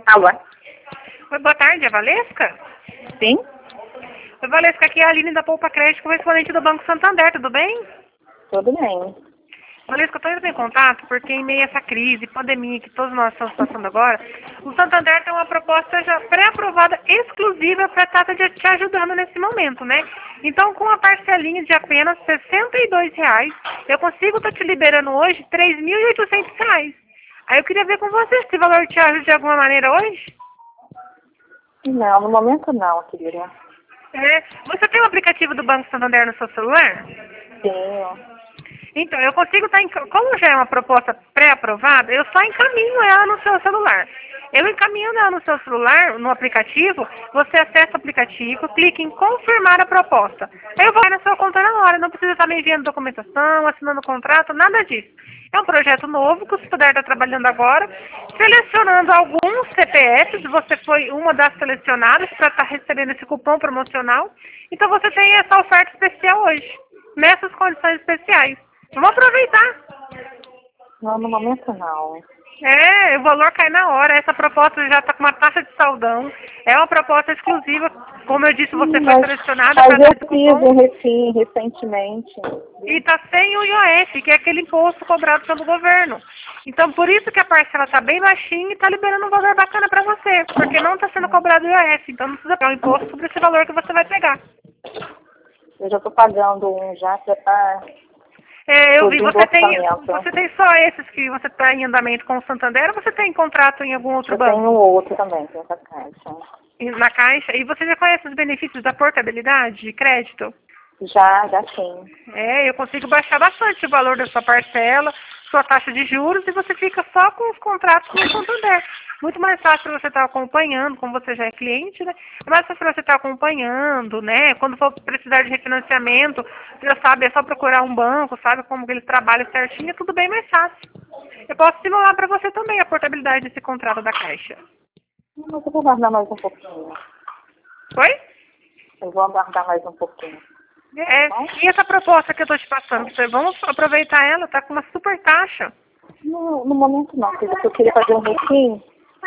Alô? Oi, boa tarde, é Valesca? Sim? Oi, Valesca, aqui é a Aline da Poupa Crédito, correspondente do Banco Santander, tudo bem? Tudo bem. Valesca, eu estou entrando em contato porque em meio a essa crise, pandemia que todos nós estamos passando agora, o Santander tem uma proposta já pré-aprovada exclusiva para estar te ajudando nesse momento, né? Então, com a parcelinha de apenas R$ 62, eu consigo estar te liberando hoje R$ 3.800. Aí eu queria ver com você se esse valor te ajuda de alguma maneira hoje. Não, no momento não, querida. Você tem o aplicativo do Banco Santander no seu celular? Sim. Então, eu consigo estar, como já é uma proposta pré-aprovada, eu só encaminho ela no seu celular. Eu encaminhando ela no seu celular, no aplicativo, você acessa o aplicativo, clica em confirmar a proposta. Aí eu vou na sua conta na hora, não precisa estar me enviando documentação, assinando contrato, nada disso. É um projeto novo que o puder estar trabalhando agora, selecionando alguns CPFs, você foi uma das selecionadas para estar recebendo esse cupom promocional. Então você tem essa oferta especial hoje, nessas condições especiais. Vamos aproveitar. Não, no momento não. O valor cai na hora. Essa proposta já está com uma taxa de saldão. É uma proposta exclusiva. Como eu disse, você foi selecionada para Mas ter eu esse fiz cupom. um refim recentemente. E está sem o IOF, que é aquele imposto cobrado pelo governo. Então, por isso que a parcela está bem baixinha e está liberando um valor bacana para você. Porque não está sendo cobrado o IOF. Então, não precisa pagar o imposto sobre esse valor que você vai pegar. Eu já estou pagando um já que tá. Eu vi, você tem só esses que você está em andamento com o Santander ou você tem contrato em algum outro banco? Eu tenho outro também, tem essa caixa. Na Caixa? E você já conhece os benefícios da portabilidade de crédito? Já sim. Eu consigo baixar bastante o valor da sua parcela, sua taxa de juros, e você fica só com os contratos com o Santander. Muito mais fácil você estar acompanhando, como você já é cliente, né? É mais fácil você estar acompanhando, né? Quando for precisar de refinanciamento, já sabe, é só procurar um banco, sabe como que eles trabalham certinho, é tudo bem mais fácil. Eu posso simular para você também a portabilidade desse contrato da Caixa. Mas eu vou aguardar mais um pouquinho. Oi? Eu vou aguardar mais um pouquinho. E essa proposta que eu estou te passando, vamos aproveitar ela, tá com uma super taxa. No momento não, porque eu queria fazer um refim,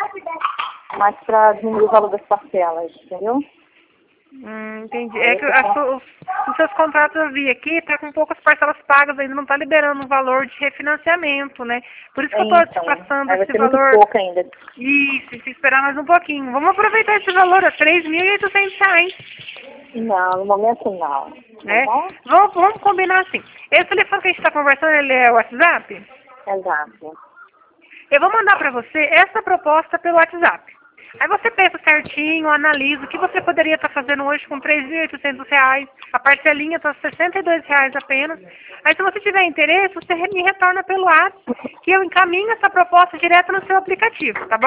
mas para diminuir o valor das parcelas, entendeu? Entendi. É que os seus contratos eu vi aqui, tá com poucas parcelas pagas, ainda não tá liberando o valor de refinanciamento, né? Por isso que eu tô te passando esse valor. Muito pouco ainda. Isso, se esperar mais um pouquinho. Vamos aproveitar esse valor, é R$ 3.800. Não, no momento não. Vamos combinar assim. Esse telefone que a gente está conversando, ele é o WhatsApp? Exato. Eu vou mandar para você essa proposta pelo WhatsApp. Aí você pensa certinho, analisa o que você poderia estar fazendo hoje com R$ 3.800. A parcelinha está R$ 62 apenas. Aí se você tiver interesse, você me retorna pelo WhatsApp, que eu encaminho essa proposta direto no seu aplicativo, tá bom?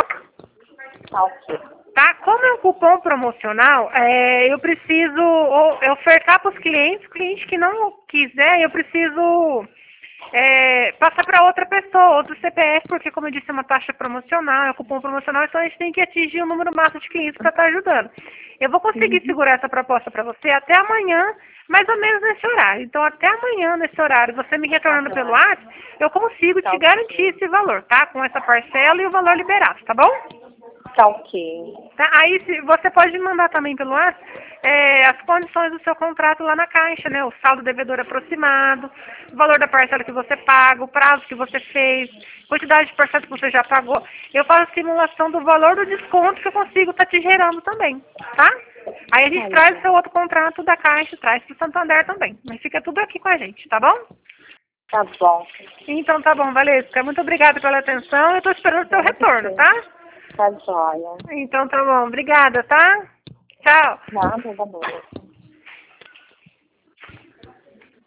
Ok. Tá? Como é um cupom promocional, eu preciso ofertar para os clientes que não quiser, eu preciso passar para outra pessoa, outro CPF, porque como eu disse, é uma taxa promocional, é um cupom promocional, então a gente tem que atingir um número máximo de clientes para estar ajudando. Eu vou conseguir segurar essa proposta para você até amanhã, mais ou menos nesse horário. Então, até amanhã, nesse horário, você me retornando pelo WhatsApp, eu consigo te garantir esse valor, tá? Com essa parcela e o valor liberado, tá bom? Tá ok. Tá? Aí você pode me mandar também pelo WhatsApp as condições do seu contrato lá na Caixa, né? O saldo devedor aproximado, o valor da parcela que você paga, o prazo que você fez, quantidade de parcela que você já pagou. Eu faço a simulação do valor do desconto que eu consigo estar te gerando também, tá? Aí a gente traz o seu outro contrato da Caixa, traz para o Santander também. Mas fica tudo aqui com a gente, tá bom? Tá bom. Então tá bom, Valesca. Muito obrigada pela atenção. Eu estou esperando o seu retorno, tá? Tá joia. Então tá bom. Obrigada, tá? Tchau. Nada, tá bom.